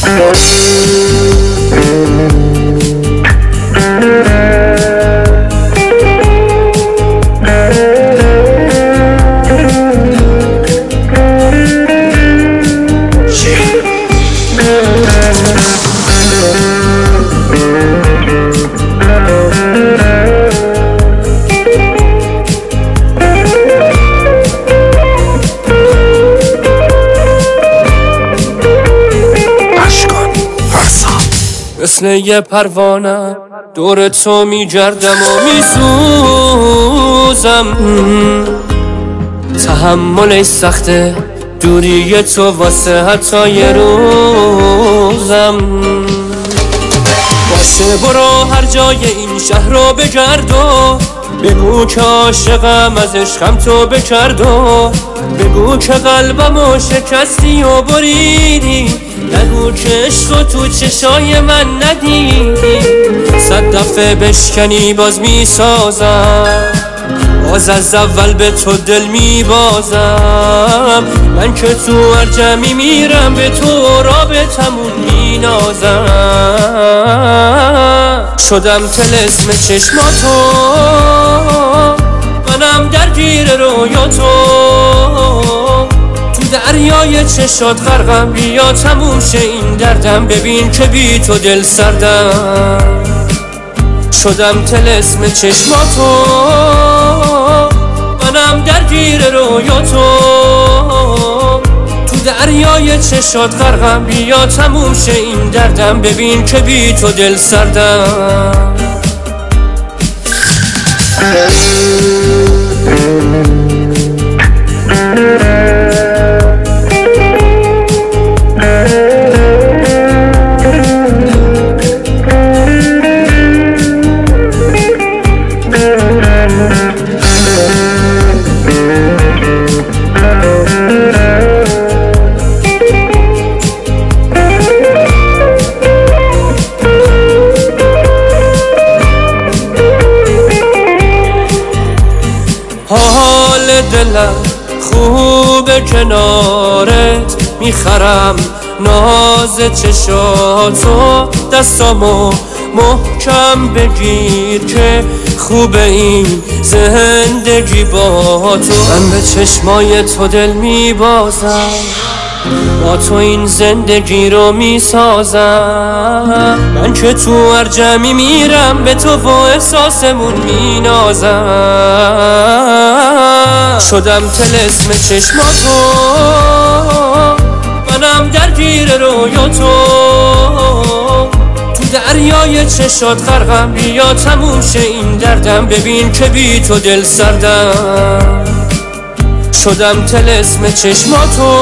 مثل یه پروانه دور تو میگردم و میسوزم. تحملش سخته دوری تو واسه حتی یه روزم. باشه برو هر جای این شهر رو بگرد و بگو که عاشقم از عشقم تو بکرد و بگو که قلبمو شکستی و بریدی. نگو که عشقو تو چشای من ندیدی. 100 دفعه بشکنی باز میسازم، باز از اول به تو دل میبازم. من که تو هر جمعی میرم به تو رابطمون مینازم. شدم طلسم چشماتو، منم درگیر رویاتو. تو دریای چشات غرقم، بیا تموم شه این دردم. ببین که بی تو دل سردم. شدم طلسم چشماتو، منم درگیر رویاتو. تو دریای چشات غرقم، بیا تموم شه این دردم. ببین که بی تو دل سردم. حال دلم خوبه کنارت، میخرم ناز چشاتو. دستامو محکم بگیر که خوبه این زندگی با تو. من به چشمای تو دل میبازم، با تو این زندگی رو میسازم. من که تو هر جمعی میرم به تو و احساسمون مینازم. شدم طلسم چشماتو، منم درگیر رویاتو. تو دریای چشات غرقم، بیا تموم شه این دردم. ببین که بی تو دل سردم. شدم طلسم چشماتو،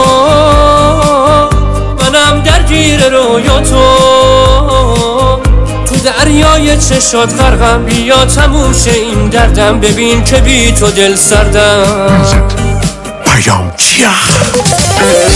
منم درگیر رویاتو. تو دریای چشات غرقم، بیا تموم شه این دردم. ببین که بی تو دل سردم. پیام چیه؟